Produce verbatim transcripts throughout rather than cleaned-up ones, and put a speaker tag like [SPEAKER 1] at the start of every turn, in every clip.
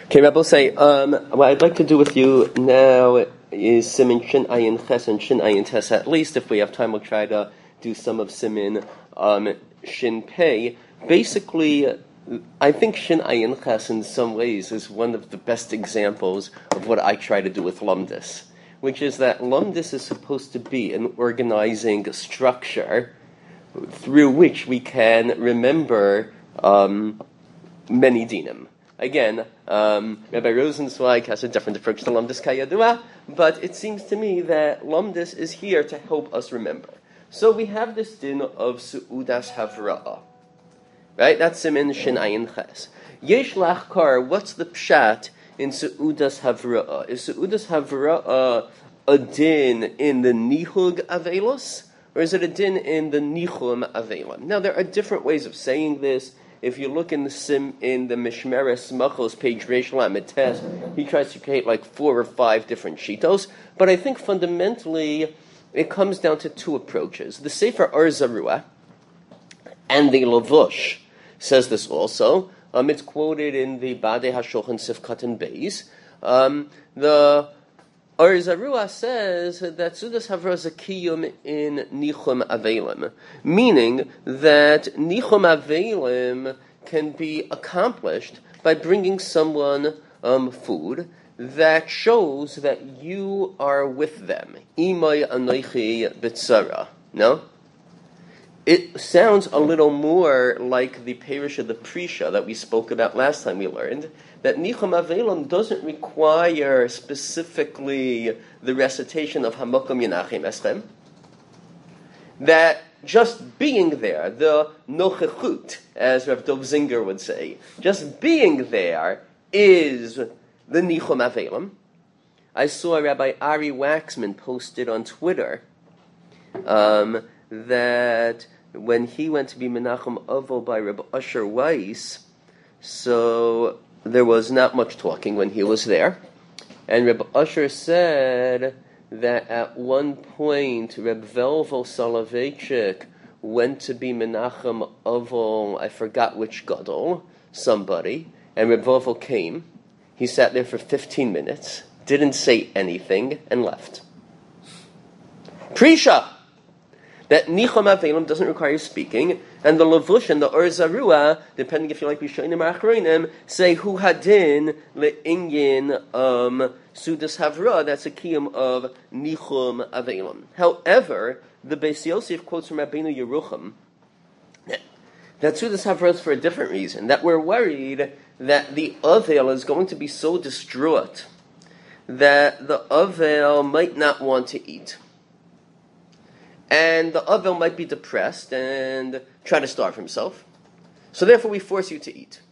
[SPEAKER 1] Okay, Rebbe, say, um, what I'd like to do with you now is Simin Shin Ayin Ches and Shin Ayin Tes. At least, if we have time, we'll try to do some of Simin um, Shin Pei. Basically, I think Shin Ayin Ches in some ways is one of the best examples of what I try to do with Lumdis, which is that Lumdis is supposed to be an organizing structure through which we can remember um, many dinim. Again, um, Rabbi Rosenzweig has a different approach to Lumdis Kayadua, but it seems to me that Lumdis is here to help us remember. So we have this din of Su'udas Havra'ah, right? That's Simin Shin Ayin Ches. Yesh Lachkar, what's the pshat in Su'udas Havra'ah? Is Su'udas Havra'ah a din in the Nihug Avelos, or is it a din in the Nichum Avelim? Now, there are different ways of saying this. If you look in the sim in the Mishmeres Machos page Reish Lamed Tes, he tries to create like four or five different shitos. But I think fundamentally it comes down to two approaches. The Sefer Or Zarua and the Lavush says this also. Um, it's quoted in the Badei HaShulchan Sifkat and Beis. Um, the Or Zarua says that Sudas Havra is a kiyum in Nichum Avelim, meaning that Nichum Avelim can be accomplished by bringing someone um, food that shows that you are with them. Imay anoichi b'tzara. No? It sounds a little more like the parish of the Prisha that we spoke about last time we learned, that Nichum Avelim doesn't require specifically the recitation of Hamakom Yenachim Eschem, that just being there, the nochechut, as Rav Dov Zinger would say, just being there is the Nichum Avelim. I saw Rabbi Ari Waxman posted on Twitter um, that when he went to be Menachem Avol by Rabbi Usher Weiss, so there was not much talking when he was there. And Rabbi Usher said that at one point Reb Velvel Soloveitchik went to be Menachem Avol, I forgot which gadol, somebody, and Reb Velvel came. He sat there for fifteen minutes, didn't say anything, and left. Prisha! That Nichum Avelim doesn't require speaking, and the Lavush and the Or Zarua, depending if you like Rishonim or Achronim, say Hu Hadin le'inyin um, Sudas Havra. That's a kiyum of Nichum Avelim. However, the Beis Yosef quotes from Rabbeinu Yerucham that Sudas Havra is for a different reason. That we're worried that the Avel is going to be so distraught that the Avel might not want to eat. And the Avel might be depressed and try to starve himself. So therefore we force you to eat.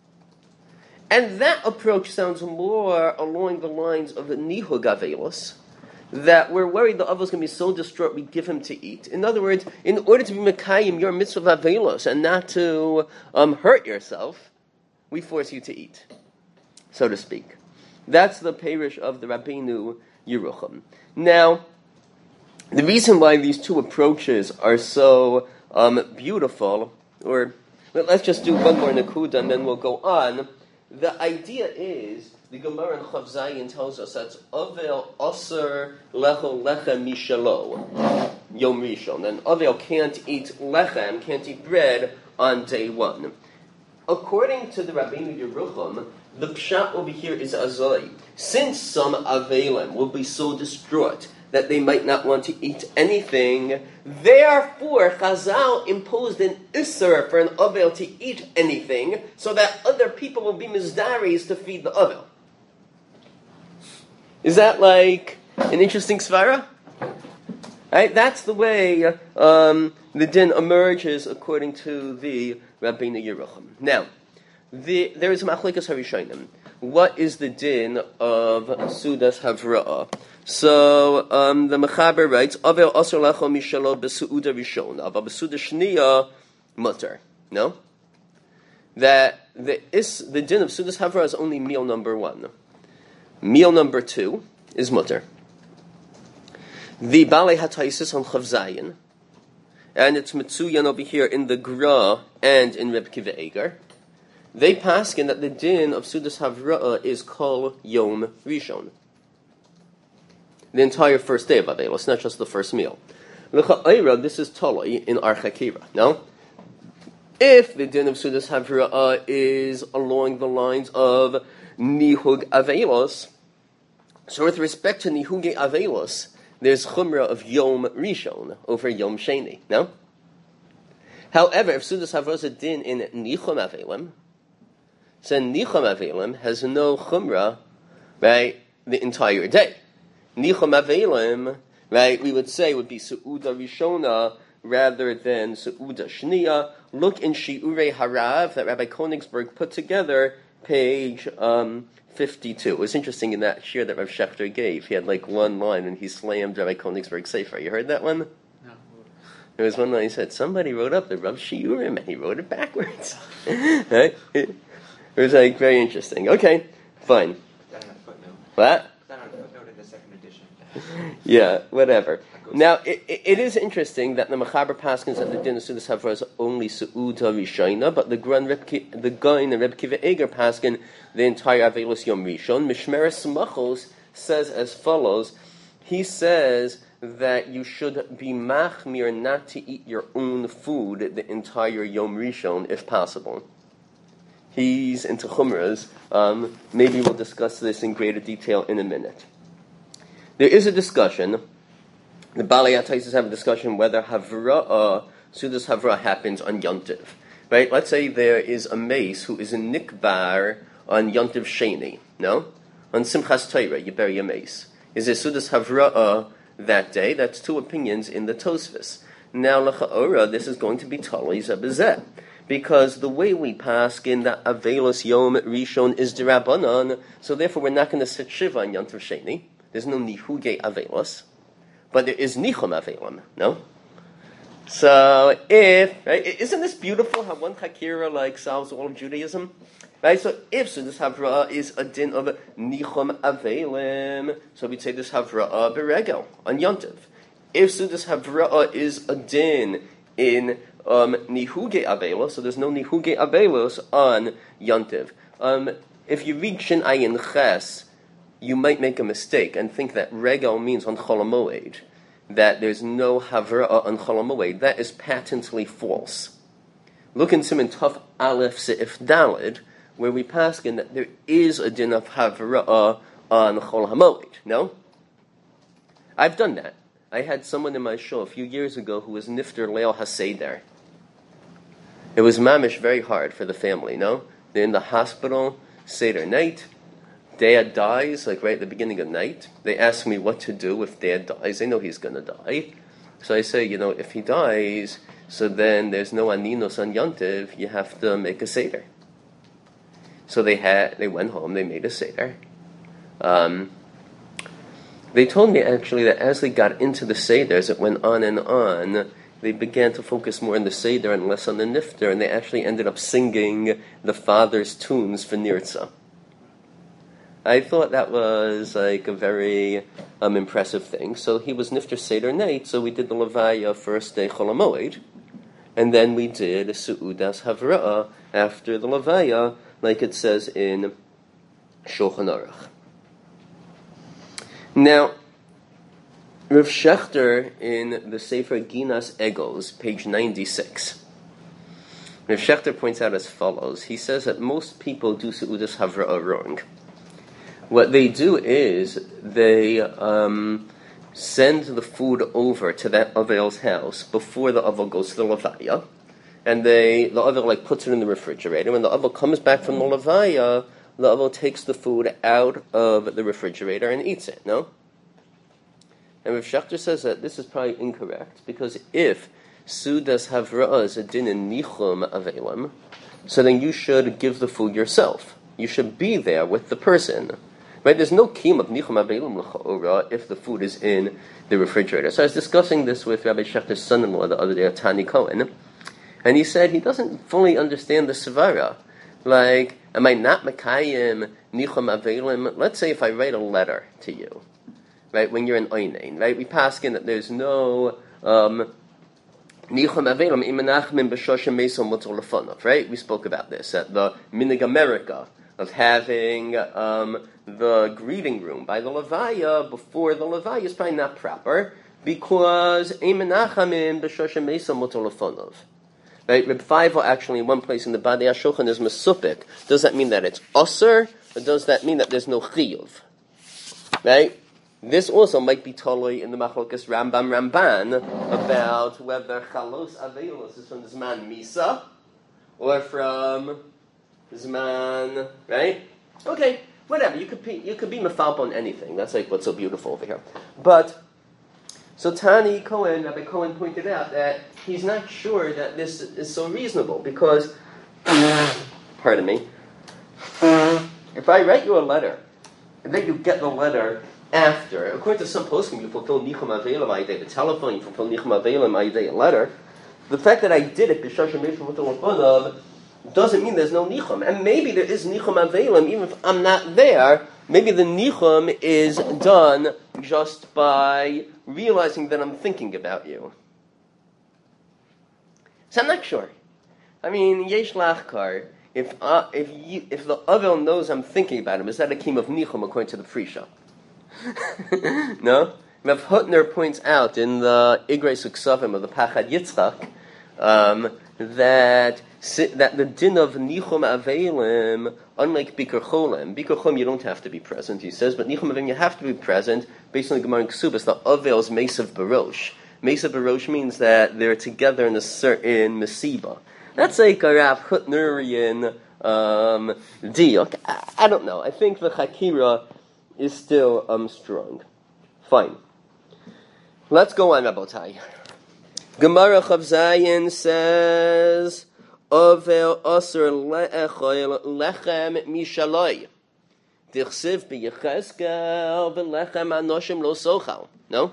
[SPEAKER 1] And that approach sounds more along the lines of the Nihug Avelos, that we're worried the Avel is going to be so distraught we give him to eat. In other words, in order to be Mekayim your mitzvah of Avelos and not to um, hurt yourself, we force you to eat, so to speak. That's the parish of the Rabbeinu Yerucham. Now, the reason why these two approaches are so um, beautiful, or let's just do one more Nakuda and then we'll go on. The idea is, the Gemara in Chav Zayin tells us that's Avel Aser Lecho Lechem Mishalo, Yom Rishon. And Avel can't eat lechem, can't eat bread on day one. According to the Rabbeinu Yerucham, the pshat over here is Azoi. Since some Avelim will be so distraught that they might not want to eat anything, therefore Chazal imposed an Isser for an Avel to eat anything, so that other people will be mizdaris to feed the Avel. Is that like an interesting svara? Right? That's the way um, the din emerges according to the Rabbeinu Yerucham. Now, the, there is a Machlekes Harishonim. What is the din of Sudas Havra'ah? So um, the Mechaber writes, Avel Asr Lecho Mishalo B'Su'uda Rishon, Aval B'Su'uda Shniya Mutter. No? That the, is, the din of Sudas Havra'ah is only meal number one. Meal number two is Mutter. The Balei HaTaisis on Chav Zayin, and it's Metzuyan over here in the Gra and in Reb Kiva Eger, they paskin that the din of Sudas Havra'ah is Kol Yom Rishon. The entire first day of Avelos, not just the first meal. L'cha'ira, this is Toloi in Ar Chakira. No? If the din of Sudas Havra'ah is along the lines of Nihug Avelos, so with respect to Nihuge Avelos, there's Chumrah of Yom Rishon over Yom Sheni. No? However, if Sudas Havra'ah is a din in Nichum Avelim, so Nichum Avelim has no Chumrah, right, the entire day. Nichum Avelim, right, we would say would be Su'uda Rishona rather than Su'uda Shniya. Look in Shi'urei Harav that Rabbi Konigsberg put together, page um, fifty-two. It was interesting in that shir that Rav Shechter gave. He had like one line and he slammed Rabbi Konigsberg Sefer. You heard that one? No. There was one line he said, somebody wrote up the Rav Shiurim and he wrote it backwards. Right? It was like very interesting. Okay, fine.
[SPEAKER 2] Is that on a footnote?
[SPEAKER 1] What?
[SPEAKER 2] Is that on a footnote in the second edition?
[SPEAKER 1] Yeah, whatever. Now, it, it, it is interesting that the Mechaber Paskins at the din of Sudas Havra'ah is only Su'uda Rishayna, but the Gun the Gun and Reb Kiva Eger Paskin the entire Avelos Yom Rishon. Mishmeres Machos says as follows. He says that you should be machmir not to eat your own food the entire Yom Rishon if possible. He's into chumras. Um, maybe we'll discuss this in greater detail in a minute. There is a discussion. The Balei HaTaisus have a discussion whether Havra'ah, Sudas Havra'ah happens on Yontiv. Right? Let's say there is a mace who is a nikbar on Yontiv Sheni. No? On Simchas Torah, you bury a mace. Is there Sudas Havra'ah that day? That's two opinions in the Tosfos. Now, L'cha'ora, this is going to be Talei Zebezeh. Because the way we pass in that Avelos Yom Rishon is D'Rabbanan, so therefore we're not going to sit Shiva on Yontiv Sheni. There's no Nihuge Avelos. But there is Nichum Avelim, no? So if, right, isn't this beautiful how one Chakira like solves all of Judaism? Right, so if Sudas Havra'ah is a din of Nichum Avelim, so we'd say this Havra'ah Beregel, on Yontiv. If Sudas Havra'ah is a din in um, Nihuge Avelos, so there's no Nihuge Avelos on Yontiv. Um, if you read Shin Ayin Ches, you might make a mistake and think that Regel means on Chol HaMoed, that there's no Havra'ah on Chol HaMoed. That is patently false. Look in Siman Tuf Aleph Se'if Daled, where we paskin that there is a din of Havra'ah on Chol HaMoed. No? I've done that. I had someone in my show a few years ago who was Nifter Leil HaSeder. It was mamish very hard for the family, no? They're in the hospital, Seder night. Dad dies, like right at the beginning of night. They ask me what to do if Dad dies. They know he's going to die. So I say, you know, if he dies, so then there's no Aninos on Yontiv, you have to make a Seder. So they had, they went home, they made a Seder. Um, they told me actually that as they got into the Seder, as it went on and on, they began to focus more on the Seder and less on the Nifter, and they actually ended up singing the father's tunes for Nirtza. I thought that was like a very um, impressive thing. So he was Nifter Seder night, so we did the Levaya first day Chol HaMoed, and then we did Su'udas Havra'ah after the Levaya, like it says in Shulchan Aruch. Now, Rav Shechter in the Sefer Ginas Egos, page ninety-six, Rav Shechter points out as follows. He says that most people do Su'udas Havra'ah wrong. What they do is they um, send the food over to that Avel's house before the Avel goes to the Levaya, and they the Avel like puts it in the refrigerator. When the Avel comes back from the Levaya, the Avel takes the food out of the refrigerator and eats it. No, and Rav Shechter says that this is probably incorrect because if Sudas Havra'ah is a din in Nichum Avelim, so then you should give the food yourself. You should be there with the person. Right? There's no kiyum of nichum avelim l'cha'ora if the food is in the refrigerator. So I was discussing this with Rabbi Shechter's son-in-law the other day, Tani Cohen, and he said he doesn't fully understand the svara. Like, am I not mekayim nichum avelim? Let's say if I write a letter to you, right, when you're in Oinain, right? We pass in that there's no um, Nichum Avelim Imenachmim B'Shoshem Mesom Mutzor Lefonav, right? We spoke about this at the Minig America of having um, the greeting room by the Levaya before the Levaya is probably not proper because Imenachmim B'Shoshem Mesom Mutzor Lefonav. Right? Reb Feivel actually in one place in the Badei HaShulchan is Mesupik. Does that mean that it's Osir or does that mean that there's no Chiyuv? Right? This also might be totally in the Machlokas Rambam Ramban about whether Chalos Avelos is from the Zman Misa or from Zman, right? Okay, whatever. You could be you could be mefalp on anything. That's like what's so beautiful over here. But so Tani Cohen, Rabbi Cohen pointed out that he's not sure that this is so reasonable because, pardon me, if I write you a letter and then you get the letter after, according to some poskim, you fulfill Nichum Avelim Ayidei the telephone, you fulfill Nichum Avelim Ayidei a letter. The fact that I did it b'shashim meishim with the Lefonav doesn't mean there's no Nichum. And maybe there is Nichum Avelim, even if I'm not there. Maybe the Nichum is done just by realizing that I'm thinking about you. So I'm not sure. I mean, Yesh Lachkar, if uh, if you, if the Avel knows I'm thinking about him, is that a kim of Nichum according to the Prisha? No? Rav Hutner points out in the Igrei Suksavim of the Pachad Yitzchak um, that that the din of Nichum Avelim, unlike Bikur Cholim, Bikur Cholim you don't have to be present, he says, but Nichum Avelim you have to be present, based on the Gemara in Ksubas, the Avel's Mesav Barosh. Mesav Barosh means that they're together in a certain Mesiba. That's like a Rav Hutnerian um, diuk. I, I don't know. I think the Chakira is still um strong. Fine. Let's go on, Rabotai. Gemara Chav Zayin says, Ovel Osir le'echol lechem mishaloi. Dichsiv b'Yechezkel v'lechem anoshim lo sochal. No?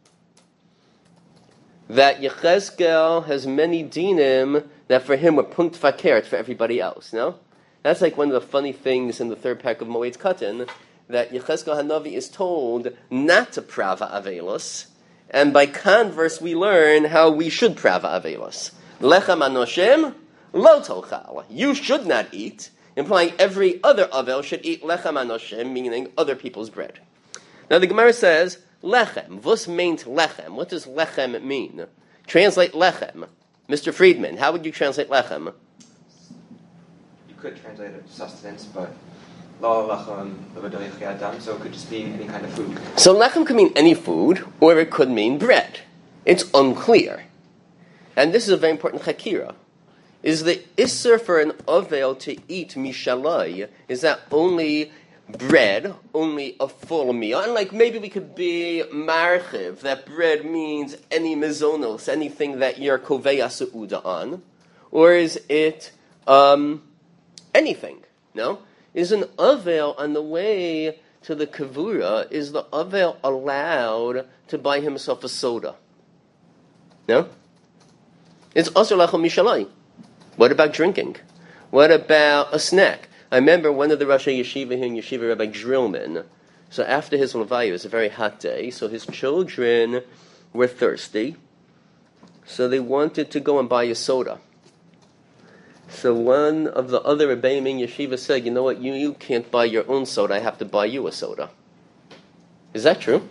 [SPEAKER 1] That Yechezkel has many dinim that for him were punkt fakert for everybody else. No? That's like one of the funny things in the third pack of Moed's Katan, that Yechezkel Hanavi is told not to prava avelos, and by converse we learn how we should prava avelos. Lechem anoshim lo tochal. You should not eat, implying every other avel should eat lechem anoshim, meaning other people's bread. Now the Gemara says, lechem. Vos meint lechem. What does lechem mean? Translate lechem. Mister Friedman, how would you translate lechem?
[SPEAKER 2] You could translate it sustenance, but so it could just be any kind of food.
[SPEAKER 1] So lechem could mean any food, or it could mean bread. It's unclear. And this is a very important chakira. Is the isser for an ovel to eat mishalai, is that only bread, only a full meal? And like maybe we could be marchiv, that bread means any mizonos, anything that you're koveya seuda on. Or is it um, anything? No? Is an avel on the way to the kavura, is the avel allowed to buy himself a soda? No? It's asur lachol mishalai. What about drinking? What about a snack? I remember one of the Rosh Yeshiva here in Yeshiva, Rabbi Drillman. So after his Levaya, it was a very hot day, so his children were thirsty, so they wanted to go and buy a soda. So one of the other Rebbeim in Yeshiva said, you know what, you, you can't buy your own soda, I have to buy you a soda. Is that true?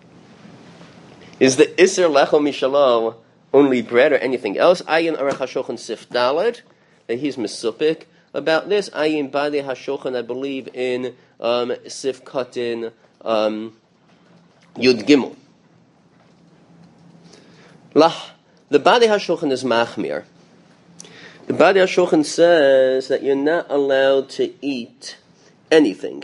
[SPEAKER 1] Is the Isser Lechol Mishalo only bread or anything else? Ayin Aruch HaShulchan Sif Daled, that he's Mesupik about this. Ayin Badei HaShulchan, I believe, in um, Sif Katin um, Yud Gimel. Lah, the Badei HaShulchan is Machmir. The Badei HaShulchan says that you're not allowed to eat anything.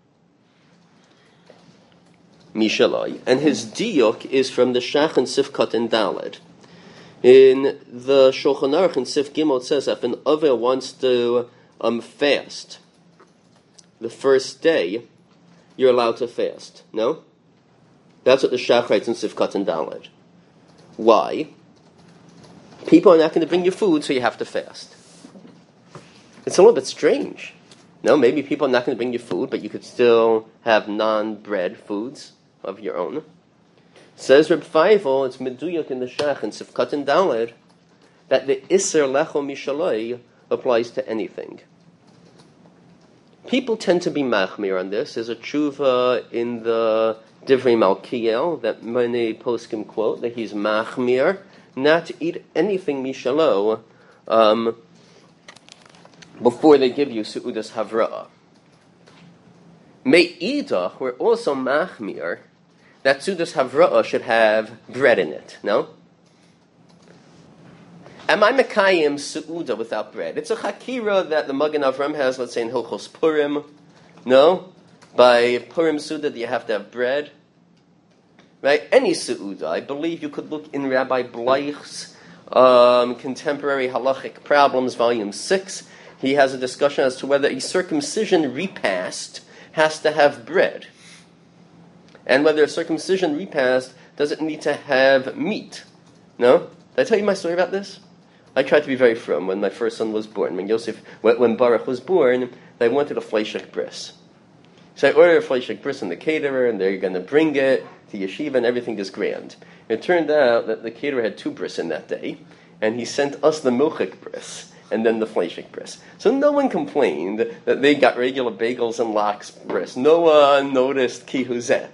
[SPEAKER 1] Mishalai. And his diuk is from the Shach and Sifkat and Daled. In the Shulchan Aruch in Sif Gimel it says that if an Avel wants to um, fast the first day, you're allowed to fast. No? That's what the Shach writes in Sifkat and Daled. Why? People are not going to bring you food, so you have to fast. It's a little bit strange. No, maybe people are not going to bring you food, but you could still have non-bread foods of your own. Says Reb Feivel, it's Meduyak in the Shach and Sifkat and Daled, that the Isser Lecho Mishaloi applies to anything. People tend to be machmir on this. There's a tshuva in the Divrei Malkiel that many poskim quote that he's machmir not to eat anything mishalo um, before they give you su'udas havra'ah. Me'idach, we're also machmir that su'udas havra'ah should have bread in it. No? Am I mekayim su'uda without bread? It's a chakira that the Magen Avram has, let's say in Hilchos Purim. No? By Purim Suda, do you have to have bread? Right? Any su'uda. I believe you could look in Rabbi Bleich's um, Contemporary Halachic Problems, Volume six. He has a discussion as to whether a circumcision repast has to have bread. And whether a circumcision repast doesn't need to have meat. No? Did I tell you my story about this? I tried to be very frum when my first son was born. When Yosef, when Baruch was born, they wanted a fleishik bris. So I ordered a fleishik bris from the caterer, and they're going to bring it to yeshiva, and everything is grand. It turned out that the caterer had two bris in that day, and he sent us the milchik bris, and then the fleishik bris. So no one complained that they got regular bagels and lox bris. No one noticed ki huzeh.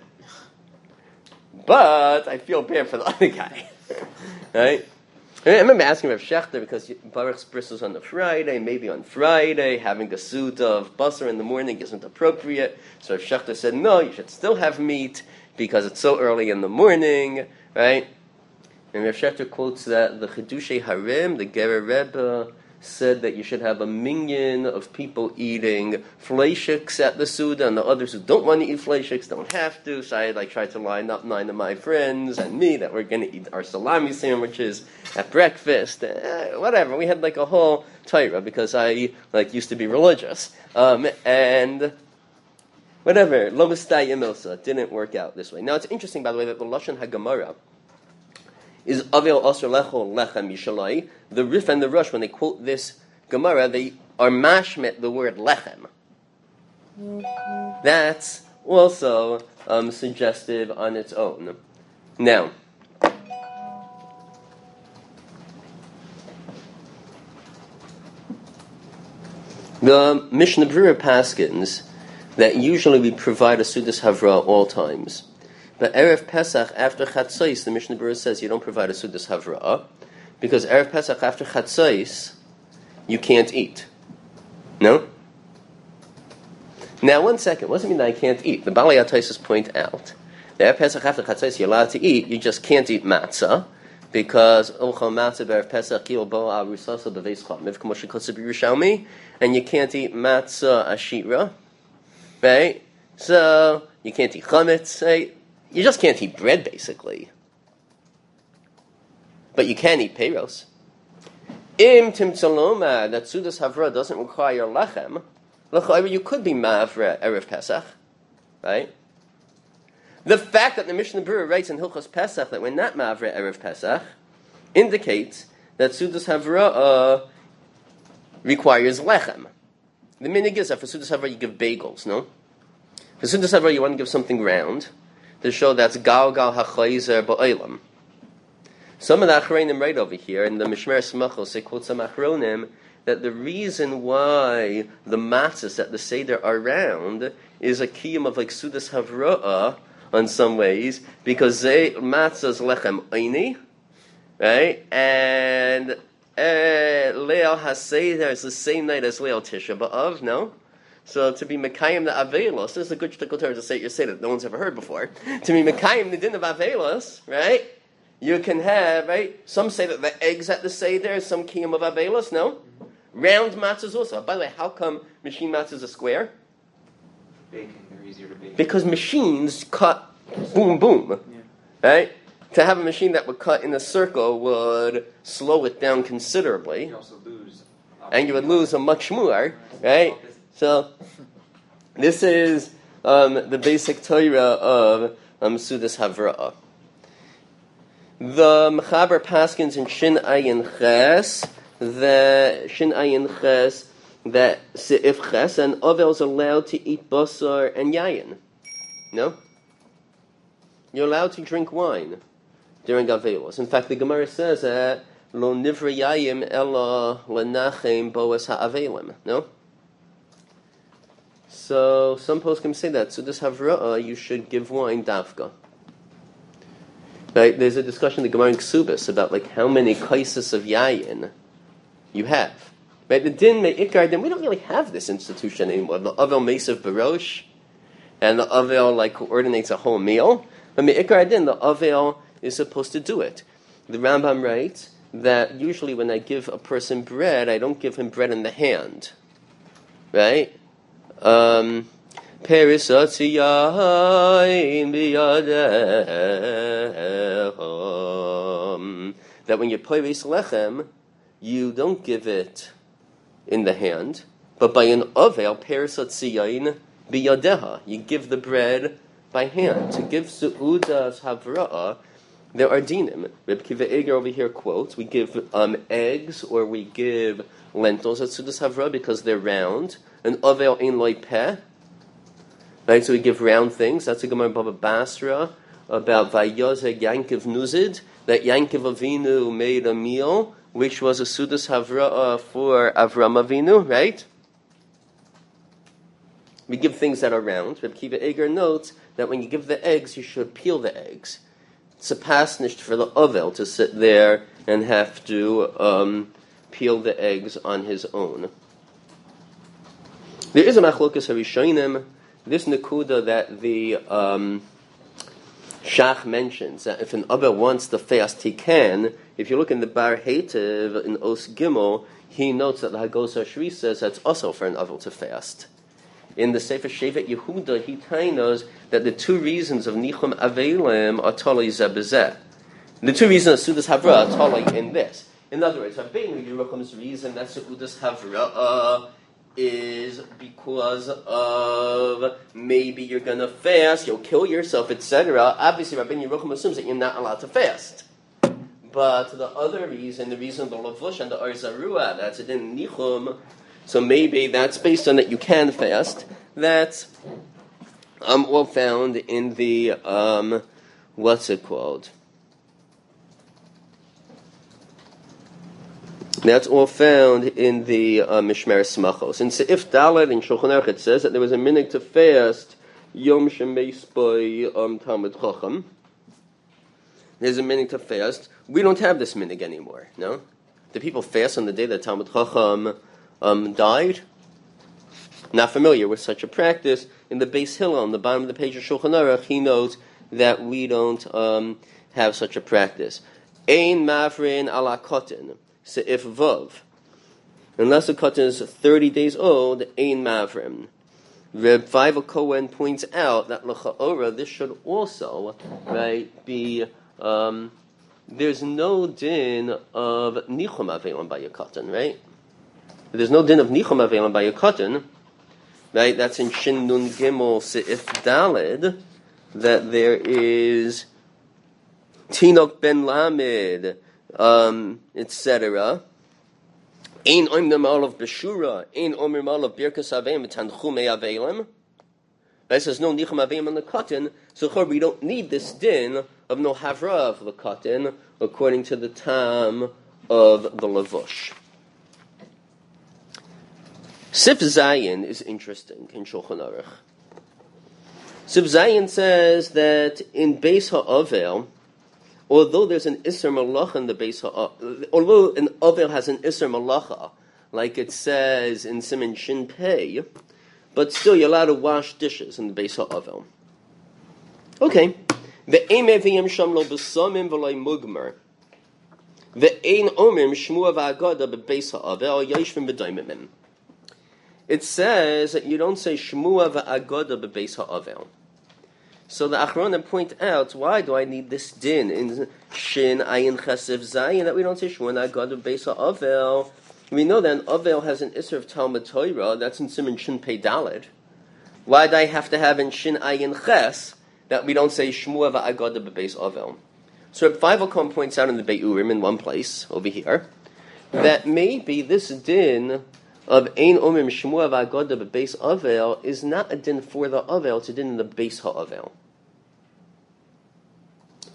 [SPEAKER 1] But I feel bad for the other guy, right? I remember asking Rav Shechter, because Baruch's bris was on the Friday, maybe on Friday, having a suit of basar in the morning isn't appropriate. So Rav Shechter said, no, you should still have meat, because it's so early in the morning, right? And Rav Shechter quotes that the Chidushei Harim, the Gerer Rebbe, said that you should have a minyan of people eating fleishiks at the Suda, and the others who don't want to eat fleishiks don't have to. So I like tried to line up nine of my friends and me that we're going to eat our salami sandwiches at breakfast. Uh, whatever. We had like a whole Torah because I like used to be religious. Um, and whatever. Lo mistayim ilsa. Didn't work out this way. Now it's interesting, by the way, that the Lashon HaGemara is Avel Asr Lecho Lechem Yishalai. The Rif and the Rush, when they quote this Gemara, they are mashmet the word lechem. That's also um, suggestive on its own. Now, the Mishnah Berurah paskins that usually we provide a Sudas Havra at all times. But Erev Pesach, after Chatzos, the Mishnah Berurah says you don't provide a Sudas Havra'ah, because Erev Pesach, after Chatzos, you can't eat. No? Now, one second. What does it mean that I can't eat? The Balei HaTosfos point out that Erev Pesach, after Chatzos, you're allowed to eat, you just can't eat matzah, because Ochal Matzah Erev Pesach, Yil Bo Arusasa Beveis Chamiv, K'moshe Kotze B'Yerushalmi, and you can't eat matzah ashira, right? So, you can't eat chametz, right? You just can't eat bread, basically. But you can eat peiros. Im timtzaloma, that Sudas Havra doesn't require lechem, you could be mavra Erev Pesach, right? The fact that the Mishnah Berurah writes in Hilchos Pesach that we're not mavra Erev Pesach indicates that Sudas Havra uh, requires lechem. The minig is that for Sudas Havra you give bagels, no? For Sudas Havra you want to give something round, to show that's gal gal hachayzer ba'olam. Some of the achronim right over here, in the Mishmer Smachos, they quote some achronim, that the reason why the matzahs at the Seder are round is a kiyum of like Sudas Havra'ah, in some ways, because they, matzahs lechem oini, right? And uh, Leil HaSeder is the same night as Leil Tisha B'Av, no? So to be Mekayim the Avelos, this is a good shtickle term to say you say that no one's ever heard before. To be Mekayim the din of Avelos, right? You can have, right? Some say that the eggs at the Seder, some kiyum of Avelos, no? Round matzahs also. By the way, how come machine matzahs are square?
[SPEAKER 2] Baking, they're easier to bake.
[SPEAKER 1] Because machines cut boom boom, yeah. Right? To have a machine that would cut in a circle would slow it down considerably.
[SPEAKER 2] You also lose.
[SPEAKER 1] And you would lose a much more, right? So, this is um, the basic Torah of um, Sudas Havra'ah. The Mechaber Paskins in Shin Ayin Ches, the Shin Ayin Ches, that Se'if Ches, and Ovel is allowed to eat basar and yayin. No? You're allowed to drink wine during Avelos. In fact, the Gemara says that lo nivra yayim ella lenachem boas ha'avelim. No? So some poskim say that. So this havra'ah, you should give wine dafka. Right? There's a discussion in the Gemara in Ksubis about like how many kaisis of yayin you have. Right? The din me'ikar din, we don't really have this institution anymore. The avel mesav barosh, and the avel like coordinates a whole meal. But me'ikar din, the avel is supposed to do it. The Rambam writes that usually when I give a person bread, I don't give him bread in the hand. Right? Um, that when you play Beis Lechem, you don't give it in the hand, but by an Avel, Perisat Siyain biyadeha, you give the bread by hand. To give Su'udas Havra'ah, there are dinim. Reb Kiva Eger over here quotes, we give um, eggs or we give lentils at Sudas Havra'ah because they're round. An Avel Ein Loi Peh. Right, so we give round things. That's a Gemara Baba Basra about Vayozeg Yankiv Nuzid, that Yankiv Avinu made a meal, which was a Sudas Havra'ah for Avram Avinu, right? We give things that are round. Reb Kiva Eger notes that when you give the eggs, you should peel the eggs. It's a pasnish for the Avel to sit there and have to um, peel the eggs on his own. There is a machlokas harishonim, this nekuda that the um, Shach mentions, that if an Avel wants to fast, he can. If you look in the Bar Heitev in Os Gimel, he notes that the Hagos HaShri says that's also for an Avel to fast. In the Sefer Shevet Yehuda, he knows that the two reasons of Nichum Avelim are Tolei Zebezeh. The two reasons of Sudas Havra'ah are Tolei in this. In other words, Rabbeinu Yerucham's reason that Sudas Havra'ah is because of maybe you're going to fast, you'll kill yourself, et cetera. Obviously, Rabbeinu Yerucham assumes that you're not allowed to fast. But the other reason, the reason of the Lavush and the Arzarua, that's it in Nichum, so maybe that's based on that you can fast. That's um, all found in the, um, what's it called? That's all found in the uh, Mishmer Smachos. In Seif Dalet in Shulchan Aruch it says that there was a minhag to fast Yom Shemeis by um, Talmud Chacham. There's a minhag to fast. We don't have this minhag anymore, no? Do people fast on the day that Talmud Chacham um, died? Not familiar with such a practice. In the Beis Hillel, on the bottom of the page of Shulchan Aruch, he notes that we don't um, have such a practice. Ein mavrin ala kotin. Se'if Vav. Unless the cotton is thirty days old, Ein Mavrim. Reb Feivel Cohen points out that L'cha'ora, this should also, right, be, um, there's no din of Nichum Avelim by a cotton, right? There's no din of Nichum Avelim by a cotton, right? That's in Shin Nun Gimel Se'if Daled, that there is Tinok Ben Lamed, Um, et cetera. Ein oimnem olav b'shura, ein oimnem olav birkas aveim tanchumei avelim. Right, so there's no nichum aveim on the cotton, so we don't need this din of no havra of the cotton, according to the tam of the lavush. Sif Zayin is interesting in Shulchan Aruch. Sif Zayin says that in Beis HaAvel, although there's an Isser Malacha in the Beis HaAvel, although an Avel has an Isser Malacha, like it says in Siman Shin Pei, but still you're allowed to wash dishes in the Beis HaAvel. Okay. Ve'ein meviyim sham lo b'samim v'loi mugmer. Ve'ein omrim shmua v'agada b'Beis HaAvel yishvim b'daimimim. It says that you don't say shmua v'agada b'Beis HaAvel. So the Achronim point out, why do I need this din in Shin Ayin Chesef Zayin that we don't say Shmona Agada Beis HaAvel? We know that an Avel has an Isser of Talmud Torah, that's in Siman Shin Pei Daled. Why do I have to have in Shin Ayin Ches that we don't say Shmua V'Agada Beis HaAvel? So Reb Feivel points out in the Bei'urim in one place, over here, that maybe this din of Ein Omrim Shmua V'Agada Beis HaAvel is not a din for the Avel, it's a din in the Beis HaAvel.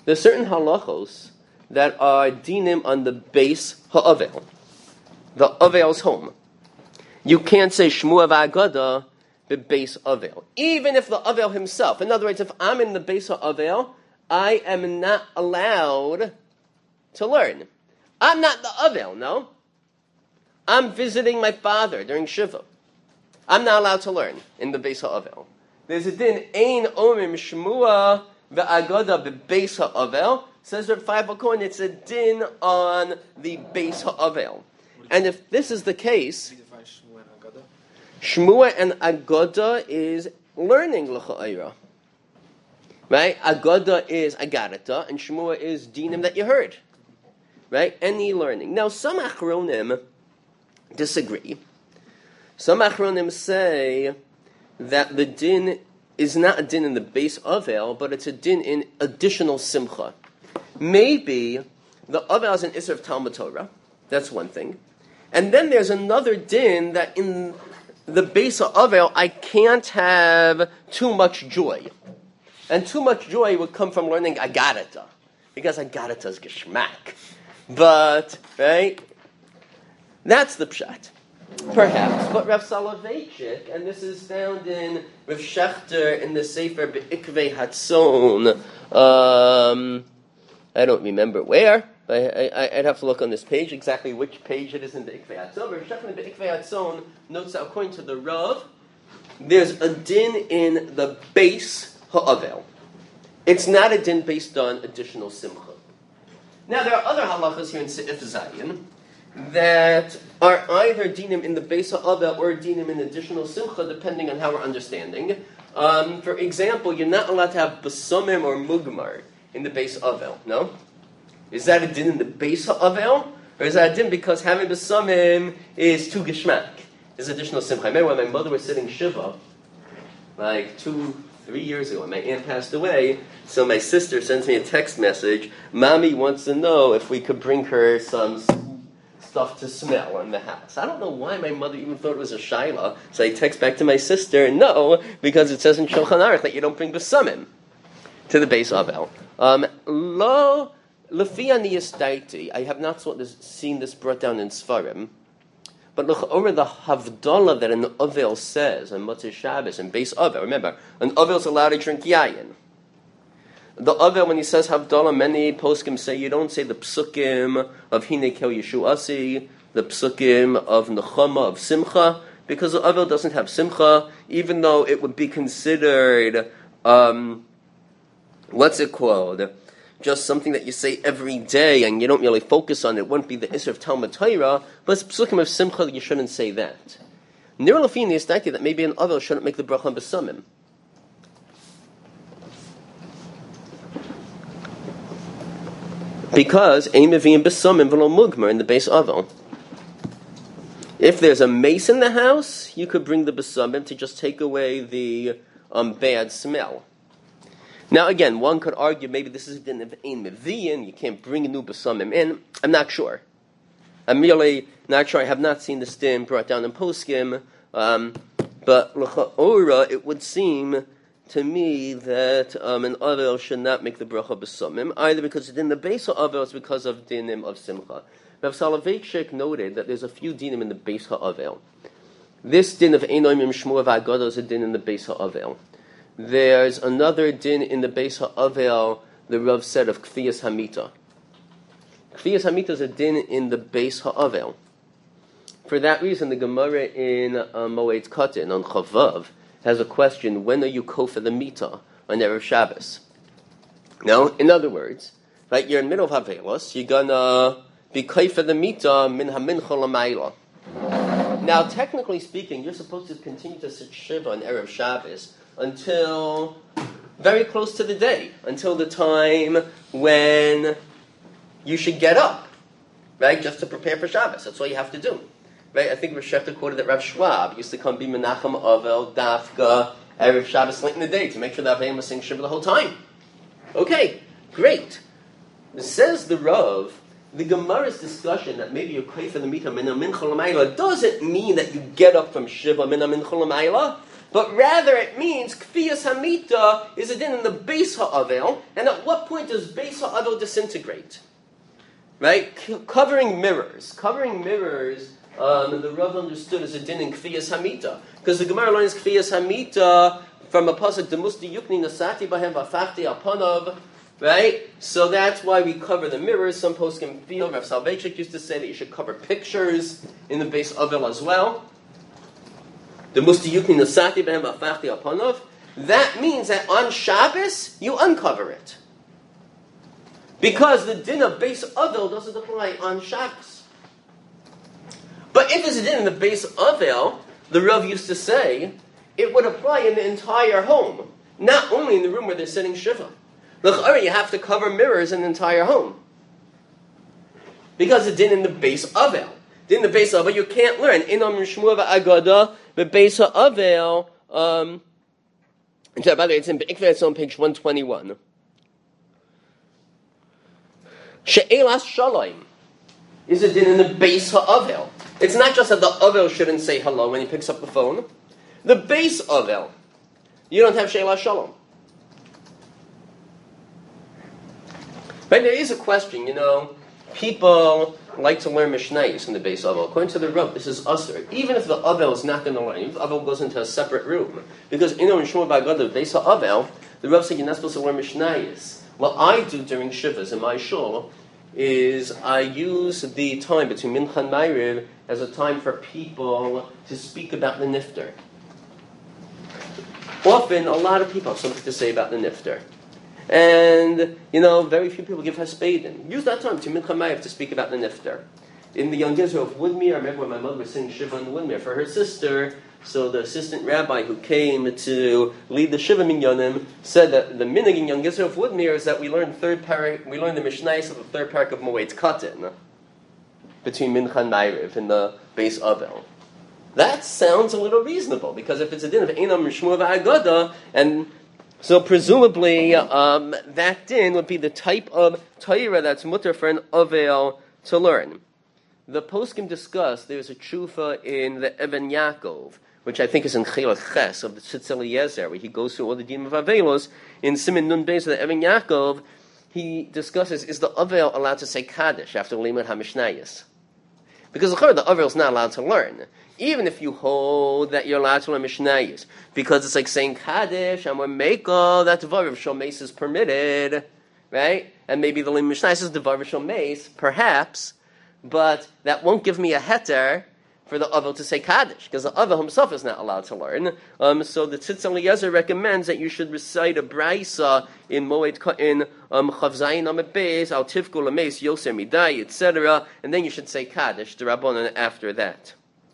[SPEAKER 1] there's certain halachos that are dinim on the base ha'avel, the avel's home. You can't say Shmua v'agada the base avel, even if the avel himself. In other words, if I'm in the base ha'avel, I am not allowed to learn. I'm not the avel, no. I'm visiting my father during Shiva. I'm not allowed to learn in the base ha'avel. There's a din, ein omim Shmua v'agada b'beis ha'avel. Says Reb Chaim Cohen, it's a din on the base ha'avel. And if this is the case, Shmua and Agada is learning l'cha'ira. Right? Agada is agadata, and Shmua is dinim that you heard. Right? Any learning. Now, some achronim disagree. Some achronim say that the din is not a din in the base avel, but it's a din in additional simcha. Maybe the avel is an isser of Talmud Torah. That's one thing. And then there's another din that in the base of avel, I can't have too much joy. And too much joy would come from learning agadata, because agadata is geschmack. But, right, that's the pshat. Perhaps. But Rav Soloveitchik, and this is found in Rav Shechter in the Sefer Be'ikvei Hatzon, um, I don't remember where. I, I, I'd have to look on this page, exactly which page it is in the Ikvei Hatzon. Rav Shechter in the Ikvei Hatzon notes that according to the Rav, there's a din in the base ha'avel. It's not a din based on additional simcha. Now, there are other halachas here in Seif Zayin that are either dinim in the base ha'avel or dinim in additional simcha, depending on how we're understanding. Um, for example, you're not allowed to have basomim or mugmar in the base ha'avel, no? Is that a din in the base ha'avel? Or is that a din because having basomim is too geschmack, is additional simcha? I remember when my mother was sitting Shiva, like two, three years ago, when my aunt passed away, so my sister sends me a text message, Mommy wants to know if we could bring her some stuff to smell in the house. I don't know why my mother even thought it was a shaila, so I text back to my sister, no, because it says in Shulchan Aruch that you don't bring basomim to the base avel. Um, lo... Lefi aniyastaiti, I have not this, seen this brought down in Sfarim, but over the Havdalah that an Avel says on Motzei Shabbos and base Avel, remember, an Avel is allowed to drink yayin. The Avel, when he says Havdalah, many poskim say you don't say the psukim of Hine Kel Yeshuasi, the psukim of Nechama, of Simcha, because the Avel doesn't have Simcha, even though it would be considered, um, what's it called? Just something that you say every day and you don't really focus on. It wouldn't be the Isser of Talmud Torah, but it's psukim of Simcha that you shouldn't say that. Nir Lafini is stated that maybe an Avel shouldn't make the bracha on Basomim. Because Ein Meviyim Basomim V'lo Mugmar in the base Avel. If there's a mace in the house, you could bring the Basomim to just take away the um, bad smell. Now, again, one could argue maybe this is a din of ein meviyin, you can't bring a new basomim in. I'm not sure. I'm merely not sure. I have not seen this din brought down in poskim, um, but l'cha'ora, it would seem to me that um, an avel should not make the bracha basomim, either because it's in the base of avel, it's because of dinim of simcha. Rav Soloveitchik noted that there's a few dinim in the base ha'avel. This din of ein oimim shmua v'agada is a din in the base ha'avel. There's another din in the base ha'avel, the Rav said, of Kfiyas Hamita. Kfiyas Hamita is a din in the base ha'avel. For that reason, the Gemara in uh, Moed Katan on Chavav has a question, when are you kofa the mita on Erev Shabbos? Now, in other words, right, you're in the middle of Havelos, you're gonna be kofa the mita min hamincha l'mayla. Now, technically speaking, you're supposed to continue to sit Shiva on Erev Shabbos until very close to the day, until the time when you should get up, right, just to prepare for Shabbos. That's all you have to do. Right? I think Rav Shechter quoted that Rav Schwab used to come be Menachem Avel, Dafka, Erev Shabbos late in the day to make sure that Avayim was singing Shiva the whole time. Okay, great. It says the Rav, the Gemara's discussion that maybe you're praying for the Mita Mina Mincha L'Mayla doesn't mean that you get up from Shiva Mina Mincha L'Mayla. but rather it means Kfiyas Hamita is a din in the Beis Ha'avel, and at what point does Beis Ha'avel disintegrate? Right? C- covering mirrors. Covering mirrors, um, the Rav understood as a din in Kfiyas Hamita, because the Gemara learns Kfiyas Hamita from a pasuk, Demusti Yukni Nasati Bahem Vafachti Apanav, right? So that's why we cover the mirrors. Some poskim feel, Rav Soloveitchik used to say that you should cover pictures in the Beis Ha'avel as well. The Musti Yukni Nasati Behem Vafachti Apanav. That means that on Shabbos, you uncover it. Because the din of Beis Ha'avel doesn't apply on Shabbos. But if it's a din in the Beis Ha'avel, the Rav used to say, it would apply in the entire home. Not only in the room where they're sitting Shiva. L'chara, you have to cover mirrors in the entire home. Because the din in the Beis Ha'avel. In the Beis Ha'avel, you can't learn. Inam Shmuel v'Agada, the Beis Ha'avel, um, by the way, it's in Be'ikveh, it's on page one twenty-one. She'elas Shalom is a din in the Beis Ha'avel. It's not just that the Avel shouldn't say hello when he picks up the phone. The Beis Ha'avel, you don't have She'elas Shalom. But there is a question, you know, people like to learn Mishnayos in the Beis Ha'avel. According to the Rav, this is usher. Even if the Avel is not going to learn, if the Avel goes into a separate room. Because in Oren Shmuel Ba'agad, the Beis Ha'avel, the Rav said you're not supposed to learn Mishnayos. What I do during Shivas in my shul is I use the time between Mincha and Ma'ariv as a time for people to speak about the Nifter. Often, a lot of people have something to say about the Nifter. And, you know, very few people give Hespedim. Use that time to Mincha Ma'ariv to speak about the Nifter. In the Young Israel of Woodmere, I remember when my mother was singing Shiva in Woodmere for her sister, so the assistant rabbi who came to lead the Shiva Minyanim said that the minig in Young Israel of Woodmere is that we learn third parak, we learn the Mishnayos of the third parak of Moed Katan between Mincha and Ma'ariv in the Beis Ha'avel. That sounds a little reasonable, because if it's a din of Einam Shmuel v'Agada, and so presumably um, that din would be the type of Torah that's mutter for an Avel to learn. The poskim discuss there's a tshuva in the Even Yaakov, which I think is in Chelach Ches of the Tzitz Eliezer, where he goes through all the din of Avelos. In Siman Nun Beis of the Even Yaakov, he discusses, is the Avel allowed to say Kaddish after Limud HaMishnayos? Because the Avel is not allowed to learn. Even if you hold that you're allowed to learn Mishnayos. Because it's like saying Kaddish, and when Meiko, that Devar of Shomeis is permitted, right? And maybe the Limud Mishnayos is Devar of Shomeis, perhaps, but that won't give me a heter for the Avel to say Kaddish, because the Avel himself is not allowed to learn. Um, so the Tzitz Eliezer recommends that you should recite a Braisa in Moed in um, Chav Zayin Amud Beis, Al Tifku Lameis Yoser Midai, et cetera, and then you should say Kaddish, the Rabbanan, after that.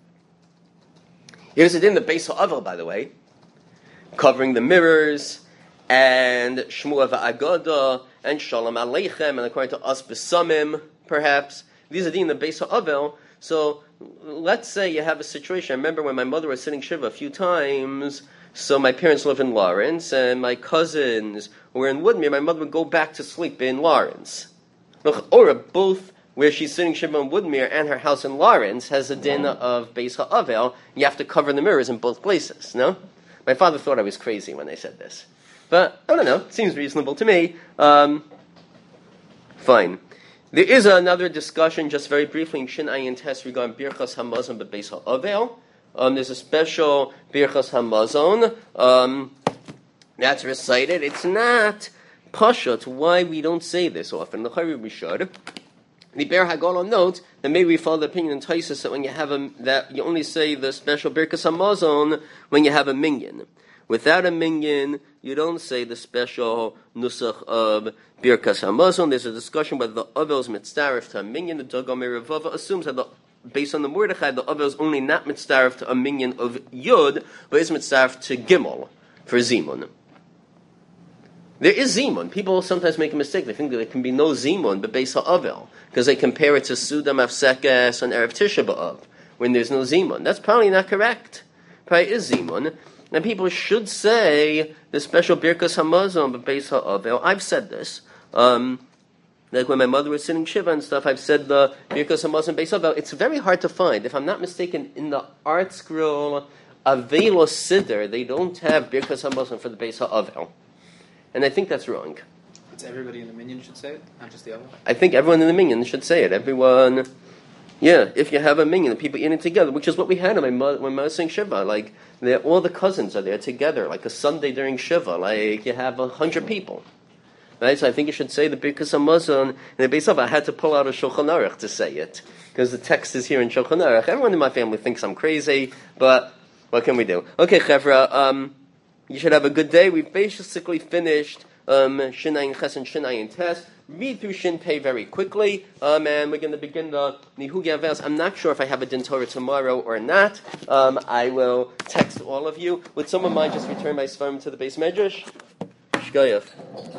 [SPEAKER 1] Here's it in the Beis Ha'avel, by the way, covering the mirrors, and Shmuel v'Agada, and Shalom Aleichem, and according to us, B'samim, perhaps. These are in the Beis Ha'avel. So let's say you have a situation. I remember when my mother was sitting Shiva a few times, so my parents live in Lawrence, and my cousins were in Woodmere. My mother would go back to sleep in Lawrence. Or both where she's sitting Shiva in Woodmere and her house in Lawrence has a din of Beis Ha'avel. You have to cover the mirrors in both places, no? My father thought I was crazy when I said this. But, I don't know, it seems reasonable to me. Um, fine. There is another discussion, just very briefly, in Shin Ayin Tes regarding Birchas Hamazon Beis Ha'avel. Um, there's a special Birchas Hamazon um, that's recited. It's not Pashut why we don't say this often. The Chayri we should. The Ber Hagala notes that maybe we follow the opinion in Taisus that when you have a that you only say the special Birchas Hamazon when you have a minyan. Without a minyan, you don't say the special nusach of Birkas Hamazon. There's a discussion whether the Avel is mitzaref to a minyan. The Dagomei Ravava assumes that the, based on the Mordechai, the Avel is only not mitzaref to a minyan of Yud, but is mitzaref to Gimel for Zimun. There is Zimun. People sometimes make a mistake. They think that there can be no Zimun, but Beis Ha'avel, because they compare it to Sudam Afsekes and Erev Tisha B'Av, when there's no Zimun. That's probably not correct. Probably is Zimun. And people should say the special Birkas Hamazon, but Beis Ha'avel. I've said this. Um, like when my mother was sitting Shiva and stuff, I've said the Birkas Hamazon, Beis Ha'avel. It's very hard to find. If I'm not mistaken, in the art scroll Avelo Siddur, they don't have Birkas HaMazon for the Beis HaAvel. And I think that's wrong.
[SPEAKER 3] It's everybody in the minyan should say it, not just the Avel?
[SPEAKER 1] I think everyone in the minyan should say it. Everyone, yeah, if you have a minyan, the people eating together, which is what we had when I was saying Shiva. Like, all the cousins are there together, like a Sunday during Shiva. Like, you have a hundred people. Right, so I think you should say the Birkas HaMazon. And the Beis HaAvel, I had to pull out a Shulchan Aruch to say it, because the text is here in Shulchan Aruch. Everyone in my family thinks I'm crazy, but what can we do? Okay, Chevra, um, you should have a good day. We've basically finished um, Shin Ayin Ches and Shin Ayin Tes. Read through Shin Pei very quickly, um, and we're going to begin the Nihugi Avos. I'm not sure if I have a Din Torah tomorrow or not. Um, I will text all of you. Would someone mind just return my Sfarim to the base Medrash? Shkoyach.